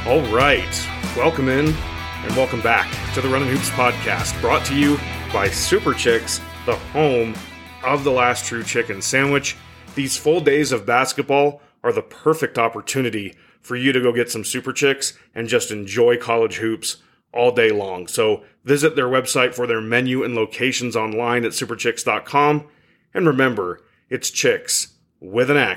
All right, welcome in and welcome back to the Runnin' Hoops podcast, brought to you by Super Chicks, the home of the last true chicken sandwich. These full days of basketball are the perfect opportunity for you to go get some Super Chicks and just enjoy college hoops all day long. So visit their website for their menu and locations online at superchicks.com. And remember, it's chicks with an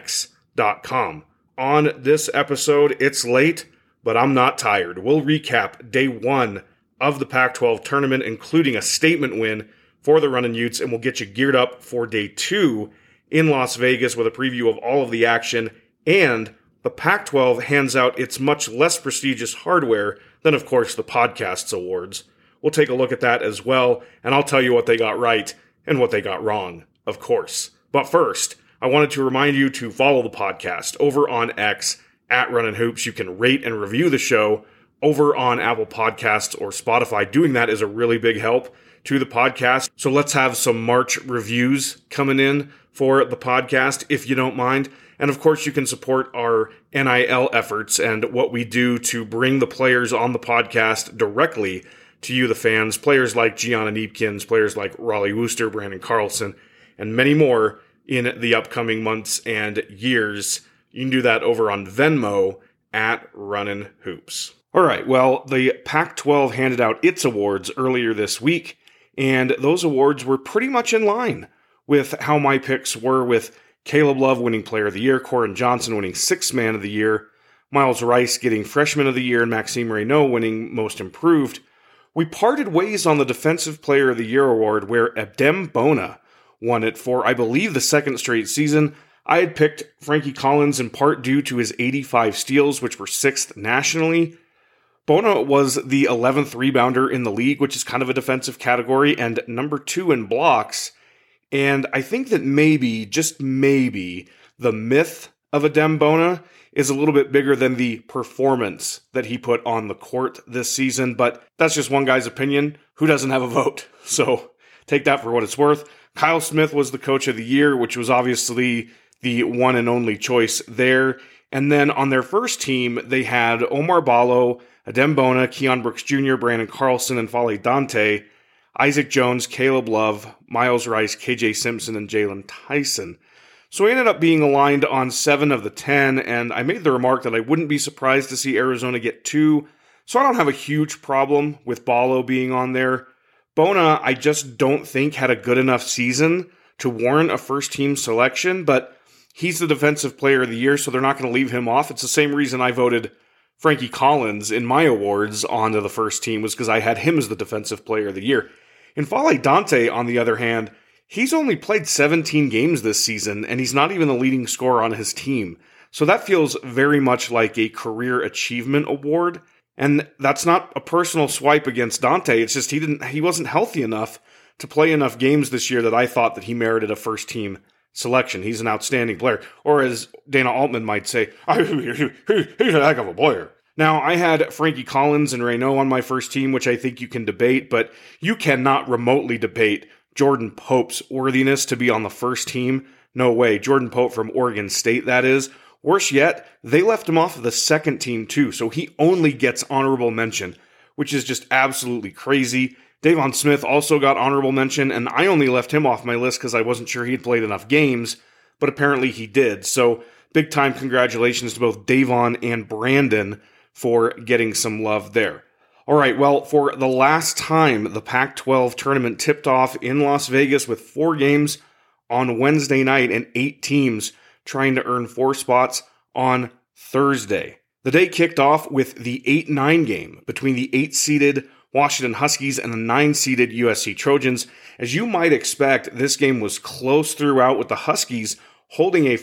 X.com. On this episode, it's late, but I'm not tired. We'll recap day one of the Pac-12 tournament, including a statement win for the Runnin' Utes, and we'll get you geared up for day two in Las Vegas with a preview of all of the action. And the Pac-12 hands out its much less prestigious hardware than, of course, the Podcasts Awards. We'll take a look at that as well, and I'll tell you what they got right and what they got wrong, of course. But first, I wanted to remind you to follow the podcast over on X at Runnin' Hoops. You can rate and review the show over on Apple Podcasts or Spotify. Doing that is a really big help to the podcast. So let's have some March reviews coming in for the podcast, if you don't mind. And of course, you can support our NIL efforts and what we do to bring the players on the podcast directly to you, the fans. Players like Gianna Neepkins, players like Raleigh Wooster, Brandon Carlson, and many more in the upcoming months and years. You can do that over on Venmo at Runnin' Hoops. All right, well, the Pac-12 handed out its awards earlier this week, and those awards were pretty much in line with how my picks were, with Caleb Love winning Player of the Year, Koren Johnson winning Sixth Man of the Year, Miles Rice getting Freshman of the Year, and Maxime Reynaud winning Most Improved. We parted ways on the Defensive Player of the Year award, where Adem Bona won it for, I believe, the second straight season. I had picked Frankie Collins in part due to his 85 steals, which were sixth nationally. Bona was the 11th rebounder in the league, which is kind of a defensive category, and number 2 in blocks. And I think that maybe, just maybe, the myth of Adem Bona is a little bit bigger than the performance that he put on the court this season, but that's just one guy's opinion who doesn't have a vote. So take that for what it's worth. Kyle Smith was the Coach of the Year, which was obviously the one and only choice there. And then on their first team, they had Omar Ballo, Adem Bona, Keon Brooks Jr., Brandon Carlson, and Fale Dante, Isaac Jones, Caleb Love, Miles Rice, KJ Simpson, and Jalen Tyson. So we ended up being aligned on 7 of the 10, and I made the remark that I wouldn't be surprised to see Arizona get 2, so I don't have a huge problem with Ballo being on there. Bona, I just don't think had a good enough season to warrant a first-team selection, but he's the Defensive Player of the Year, so they're not going to leave him off. It's the same reason I voted Frankie Collins in my awards onto the first team, was because I had him as the Defensive Player of the Year. In Fale Dante, on the other hand, he's only played 17 games this season, and he's not even the leading scorer on his team. So that feels very much like a career achievement award. And that's not a personal swipe against Dante. It's just he wasn't healthy enough to play enough games this year that I thought that he merited a first-team selection. He's an outstanding player. Or as Dana Altman might say, he's a heck of a player. Now, I had Frankie Collins and Reynaud on my first team, which I think you can debate, but you cannot remotely debate Jordan Pope's worthiness to be on the first team. No way. Jordan Pope from Oregon State, that is. Worse yet, they left him off of the second team too, so he only gets honorable mention, which is just absolutely crazy. Davon Smith also got honorable mention, and I only left him off my list because I wasn't sure he'd played enough games, but apparently he did. So big time congratulations to both Davon and Brandon for getting some love there. All right, well, for the last time, the Pac-12 tournament tipped off in Las Vegas with 4 games on Wednesday night and 8 teams trying to earn 4 spots on Thursday. The day kicked off with the 8-9 game between the 8-seeded Washington Huskies and the 9-seeded USC Trojans. As you might expect, this game was close throughout, with the Huskies holding a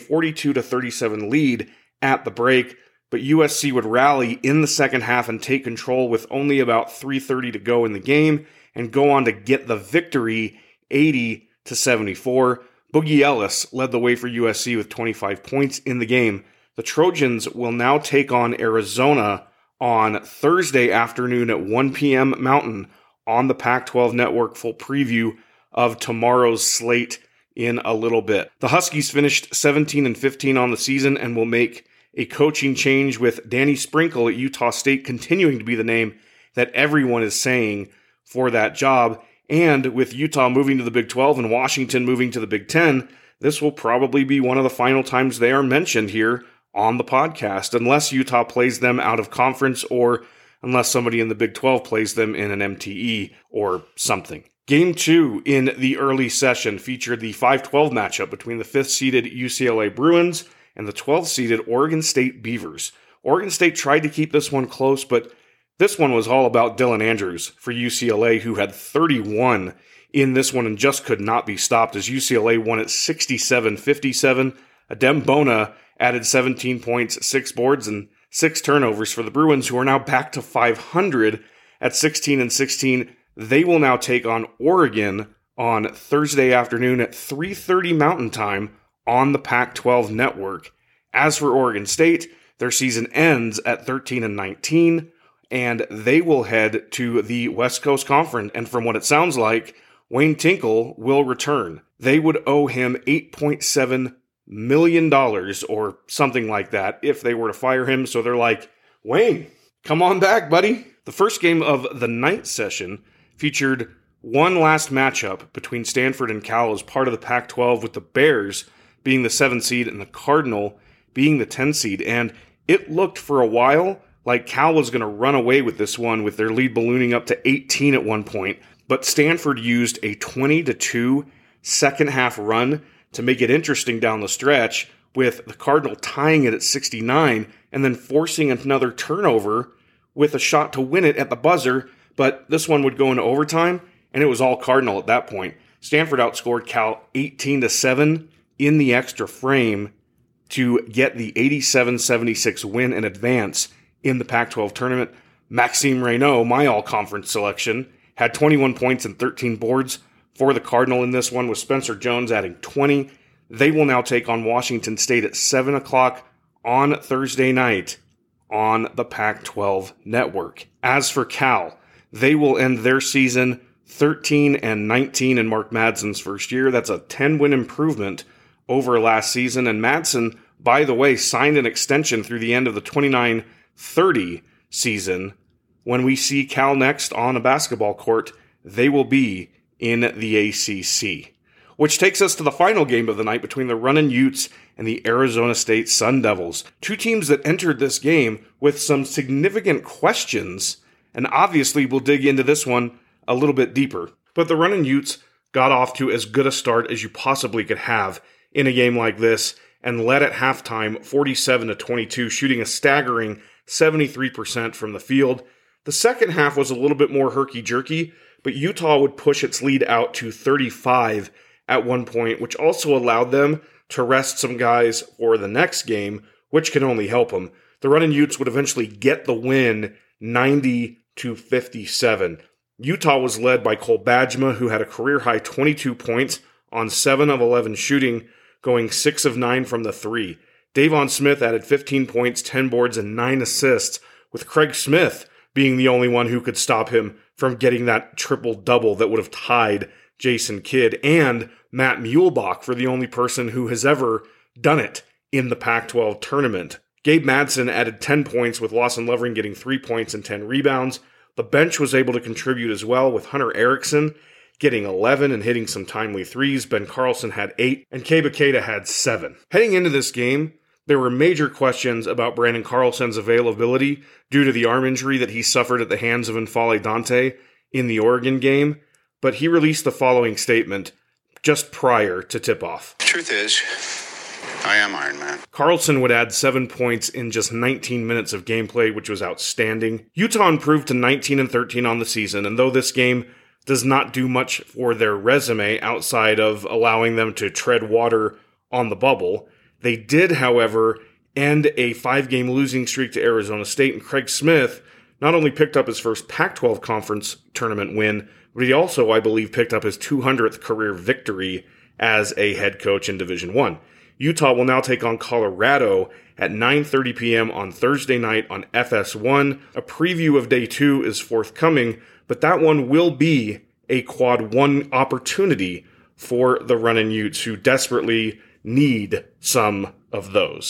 42-37 lead at the break, but USC would rally in the second half and take control with only about 3:30 to go in the game and go on to get the victory 80-74. Boogie Ellis led the way for USC with 25 points in the game. The Trojans will now take on Arizona on Thursday afternoon at 1 p.m. Mountain on the Pac-12 Network. Full preview of tomorrow's slate in a little bit. The Huskies finished 17-15 on the season and will make a coaching change with Danny Sprinkle at Utah State continuing to be the name that everyone is saying for that job. And with Utah moving to the Big 12 and Washington moving to the Big 10, this will probably be one of the final times they are mentioned here on the podcast, unless Utah plays them out of conference or unless somebody in the Big 12 plays them in an MTE or something. Game 2 in the early session featured the 5-12 matchup between the 5th-seeded UCLA Bruins and the 12th-seeded Oregon State Beavers. Oregon State tried to keep this one close, but this one was all about Dylan Andrews for UCLA, who had 31 in this one and just could not be stopped as UCLA won at 67-57. Adem Bona added 17 points, 6 boards, and 6 turnovers for the Bruins, who are now back to 500 at 16-16. They will now take on Oregon on Thursday afternoon at 3:30 Mountain Time on the Pac-12 network. As for Oregon State, their season ends at 13-19, and they will head to the West Coast Conference. And from what it sounds like, Wayne Tinkle will return. They would owe him $8.7 million or something like that if they were to fire him. So they're like, Wayne, come on back, buddy. The first game of the night session featured one last matchup between Stanford and Cal as part of the Pac-12, with the Bears being the 7th seed and the Cardinal being the 10th seed. And it looked for a while like Cal was going to run away with this one, with their lead ballooning up to 18 at one point. But Stanford used a 20-2 second half run to make it interesting down the stretch, with the Cardinal tying it at 69 and then forcing another turnover with a shot to win it at the buzzer. But this one would go into overtime, and it was all Cardinal at that point. Stanford outscored Cal 18-7 in the extra frame to get the 87-76 win and advance in the Pac-12 tournament. Maxime Reynaud, my all-conference selection, had 21 points and 13 boards for the Cardinal in this one, with Spencer Jones adding 20. They will now take on Washington State at 7 o'clock on Thursday night on the Pac-12 network. As for Cal, they will end their season 13-19 in Mark Madsen's first year. That's a 10-win improvement over last season. And Madsen, by the way, signed an extension through the end of the 29-30 season. When we see Cal next on a basketball court, they will be in the ACC. Which takes us to the final game of the night between the Runnin' Utes and the Arizona State Sun Devils. Two teams that entered this game with some significant questions, and obviously we'll dig into this one a little bit deeper. But the Runnin' Utes got off to as good a start as you possibly could have in a game like this, and led at halftime 47-22, shooting a staggering 73% from the field. The second half was a little bit more herky-jerky, but Utah would push its lead out to 35 at one point, which also allowed them to rest some guys for the next game, which can only help them. The Runnin' Utes would eventually get the win 90-57. Utah was led by Cole Bajma, who had a career-high 22 points on 7 of 11 shooting, going 6 of 9 from the three. Davon Smith added 15 points, 10 boards, and 9 assists, with Craig Smith being the only one who could stop him from getting that triple-double that would have tied Jason Kidd, and Matt Muehlbach for the only person who has ever done it in the Pac-12 tournament. Gabe Madsen added 10 points, with Lawson Levering getting 3 points and 10 rebounds. The bench was able to contribute as well, with Hunter Erickson getting 11 and hitting some timely threes. Ben Carlson had 8, and Keba Keita had 7. Heading into this game, there were major questions about Brandon Carlson's availability due to the arm injury that he suffered at the hands of N'Faly Dante in the Oregon game, but he released the following statement just prior to tip-off. Truth is, I am Iron Man. Carlson would add 7 points in just 19 minutes of gameplay, which was outstanding. Utah improved to 19-13 on the season, and though this game does not do much for their resume outside of allowing them to tread water on the bubble, they did, however, end a 5-game losing streak to Arizona State, and Craig Smith not only picked up his first Pac-12 conference tournament win, but he also, I believe, picked up his 200th career victory as a head coach in Division I. Utah will now take on Colorado at 9:30 p.m. on Thursday night on FS1. A preview of Day 2 is forthcoming, but that one will be a Quad 1 opportunity for the Runnin' Utes, who desperately need some of those.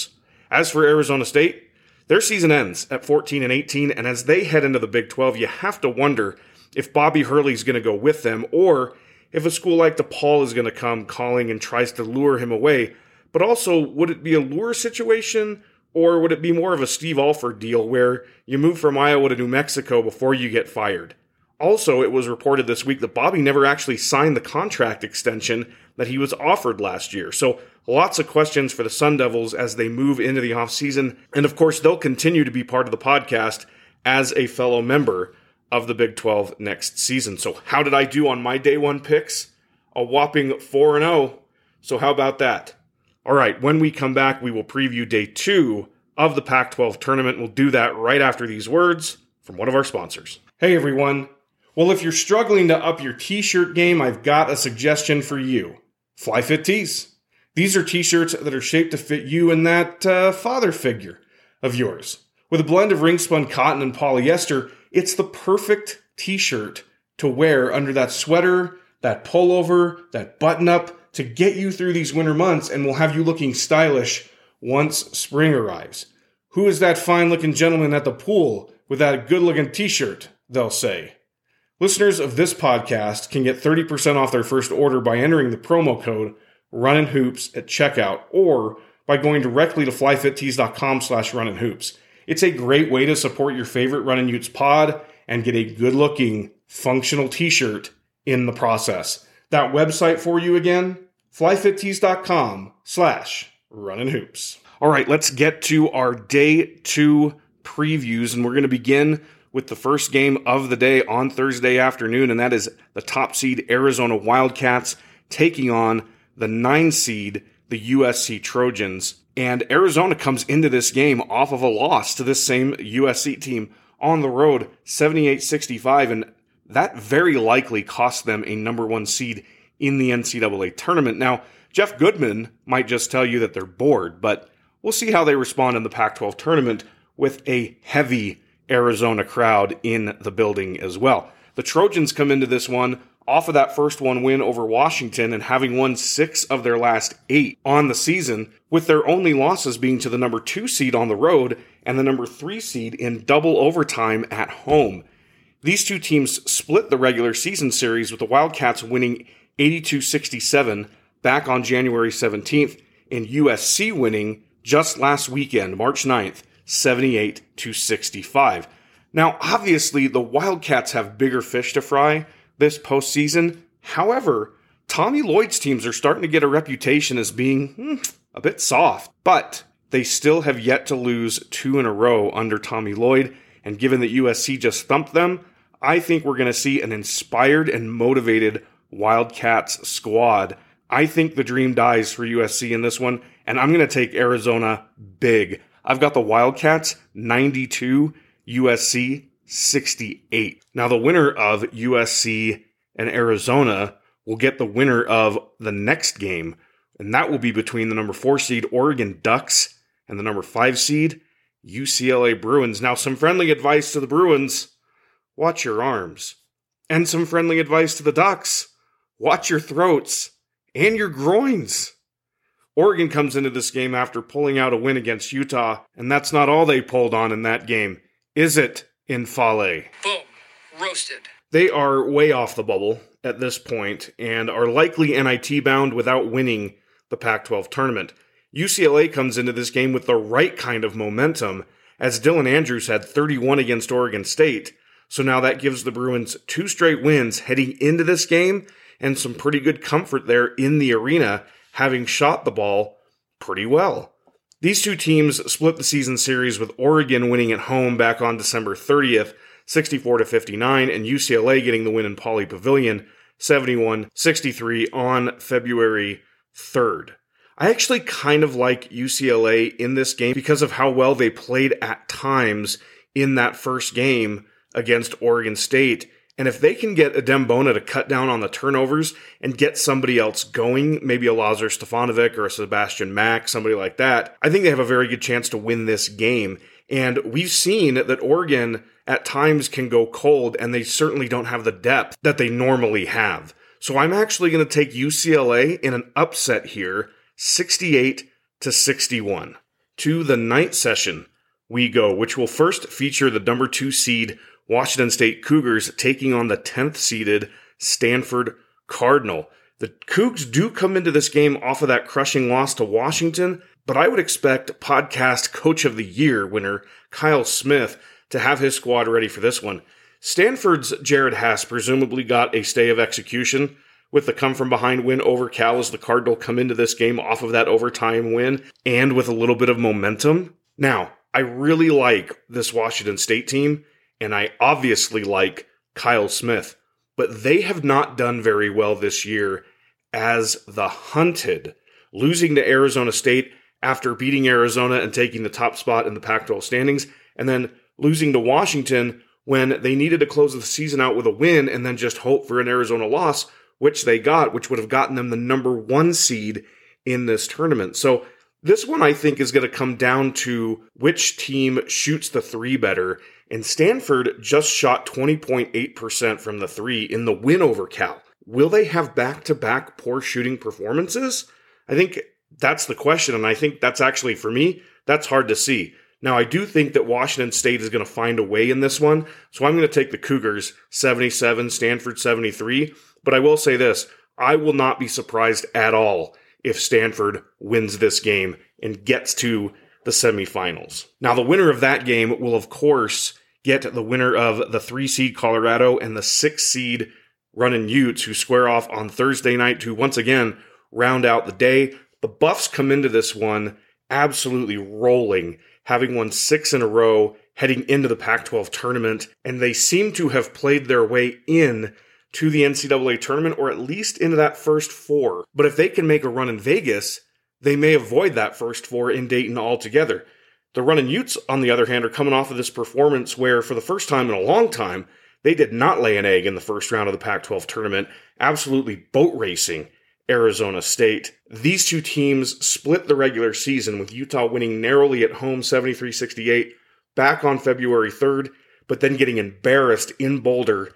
As for Arizona State, their season ends at 14-18, and as they head into the Big 12, you have to wonder if Bobby Hurley's going to go with them, or if a school like DePaul is going to come calling and tries to lure him away. But also, would it be a lure situation, or would it be more of a Steve Alford deal where you move from Iowa to New Mexico before you get fired? Also, it was reported this week that Bobby never actually signed the contract extension that he was offered last year. So lots of questions for the Sun Devils as they move into the offseason. And of course, they'll continue to be part of the podcast as a fellow member of the Big 12 next season. So how did I do on my day one picks? A whopping 4-0. So how about that? All right, when we come back, we will preview day 2 of the Pac-12 tournament. We'll do that right after these words from one of our sponsors. Hey everyone. Well, if you're struggling to up your t-shirt game, I've got a suggestion for you. FlyFit Tees. These are t-shirts that are shaped to fit you and that father figure of yours. With a blend of ring-spun cotton and polyester, it's the perfect t-shirt to wear under that sweater, that pullover, that button-up to get you through these winter months and will have you looking stylish once spring arrives. Who is that fine-looking gentleman at the pool with that good-looking t-shirt, they'll say. Listeners of this podcast can get 30% off their first order by entering the promo code RUNNINHOOPS at checkout or by going directly to flyfittees.com/runninghoops. It's a great way to support your favorite Runnin' Utes pod and get a good-looking, functional t-shirt in the process. That website for you again, flyfittees.com/runninghoops. All right, let's get to our day 2 previews, and we're going to begin with the first game of the day on Thursday afternoon, and that is the top seed Arizona Wildcats taking on the 9 seed, the USC Trojans. And Arizona comes into this game off of a loss to this same USC team on the road, 78-65, and that very likely cost them a number 1 seed in the NCAA tournament. Now, Jeff Goodman might just tell you that they're bored, but we'll see how they respond in the Pac-12 tournament with a heavy Arizona crowd in the building as well. The Trojans come into this one off of that first one win over Washington and having won 6 of their last 8 on the season, with their only losses being to the number 2 seed on the road and the number 3 seed in double overtime at home. These two teams split the regular season series, with the Wildcats winning 82-67 back on January 17th and USC winning just last weekend, March 9th, 78-65. Now, obviously, the Wildcats have bigger fish to fry this postseason. However, Tommy Lloyd's teams are starting to get a reputation as being a bit soft, but they still have yet to lose 2 in a row under Tommy Lloyd, and given that USC just thumped them, I think we're going to see an inspired and motivated Wildcats squad. I think the dream dies for USC in this one, and I'm going to take Arizona big. I've got the Wildcats 92, USC 68. Now, the winner of USC and Arizona will get the winner of the next game, and that will be between the number 4 seed Oregon Ducks and the number 5 seed UCLA Bruins. Now, some friendly advice to the Bruins: watch your arms. And some friendly advice to the Ducks: watch your throats and your groins. Oregon comes into this game after pulling out a win against Utah, and that's not all they pulled on in that game, is it, in Fale? Boom. Roasted. They are way off the bubble at this point and are likely NIT bound without winning the Pac-12 tournament. UCLA comes into this game with the right kind of momentum, as Dylan Andrews had 31 against Oregon State, so now that gives the Bruins 2 straight wins heading into this game and some pretty good comfort there in the arena, having shot the ball pretty well. These two teams split the season series, with Oregon winning at home back on December 30th, 64-59, and UCLA getting the win in Pauley Pavilion, 71-63 on February 3rd. I actually kind of like UCLA in this game because of how well they played at times in that first game against Oregon State. And if they can get Adem Bona to cut down on the turnovers and get somebody else going, maybe a Lazar Stefanovic or a Sebastian Mack, somebody like that, I think they have a very good chance to win this game. And we've seen that Oregon at times can go cold, and they certainly don't have the depth that they normally have. So I'm actually going to take UCLA in an upset here, 68-61. to the night session we go, which will first feature the number 2 seed Washington State Cougars taking on the 10th seeded Stanford Cardinal. The Cougs do come into this game off of that crushing loss to Washington, but I would expect podcast Coach of the Year winner Kyle Smith to have his squad ready for this one. Stanford's Jared Haas presumably got a stay of execution with the come-from-behind win over Cal as the Cardinal come into this game off of that overtime win and with a little bit of momentum. Now, I really like this Washington State team, and I obviously like Kyle Smith, but they have not done very well this year as the hunted, losing to Arizona State after beating Arizona and taking the top spot in the Pac-12 standings, and then losing to Washington when they needed to close the season out with a win and then just hope for an Arizona loss, which they got, which would have gotten them the number 1 seed in this tournament. So this one I think is going to come down to which team shoots the 3 better, and Stanford just shot 20.8% from the 3 in the win over Cal. Will they have back-to-back poor shooting performances? I think that's the question, and I think that's actually, for me, that's hard to see. Now, I do think that Washington State is going to find a way in this one, so I'm going to take the Cougars 77, Stanford 73, but I will say this, I will not be surprised at all if Stanford wins this game and gets to the semifinals. Now, the winner of that game will, of course, get the winner of the 3 seed Colorado and the 6 seed Runnin' Utes, who square off on Thursday night to once again round out the day. The Buffs come into this one absolutely rolling, having won 6 in a row heading into the Pac-12 tournament, and they seem to have played their way in to the NCAA tournament, or at least into that first 4. But if they can make a run in Vegas, they may avoid that first 4 in Dayton altogether. The Runnin' Utes, on the other hand, are coming off of this performance where, for the first time in a long time, they did not lay an egg in the first round of the Pac-12 tournament, absolutely boat racing Arizona State. These two teams split the regular season, with Utah winning narrowly at home 73-68 back on February 3rd, but then getting embarrassed in Boulder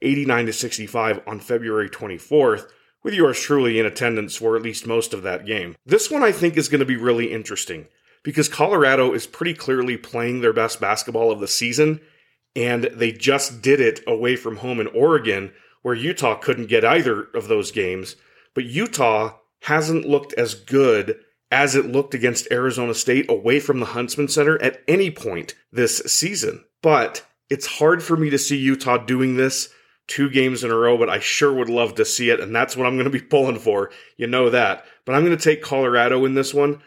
89-65 on February 24th, with yours truly in attendance for at least most of that game. This one I think is going to be really interesting, because Colorado is pretty clearly playing their best basketball of the season, and they just did it away from home in Oregon, where Utah couldn't get either of those games. But Utah hasn't looked as good as it looked against Arizona State away from the Huntsman Center at any point this season. But it's hard for me to see Utah doing this 2 games in a row, but I sure would love to see it, and that's what I'm going to be pulling for. You know that. But I'm going to take Colorado in this one,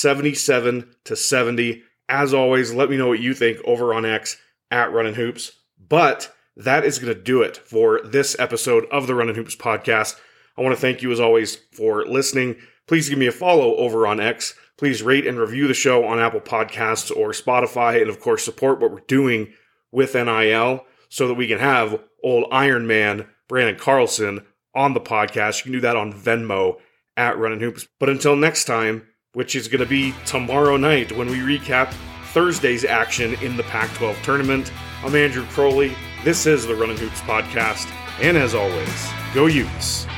77-70. As always, let me know what you think over on X at Runnin' Hoops. But that is going to do it for this episode of the Runnin' Hoops podcast. I want to thank you, as always, for listening. Please give me a follow over on X. Please rate and review the show on Apple Podcasts or Spotify, and of course support what we're doing with NIL so that we can have old Iron Man Brandon Carlson on the podcast. You can do that on Venmo at Runnin' Hoops. But until next time, which is going to be tomorrow night when we recap Thursday's action in the Pac-12 tournament, I'm Andrew Crowley. This is the Runnin' Hoops podcast, and as always, go Utes.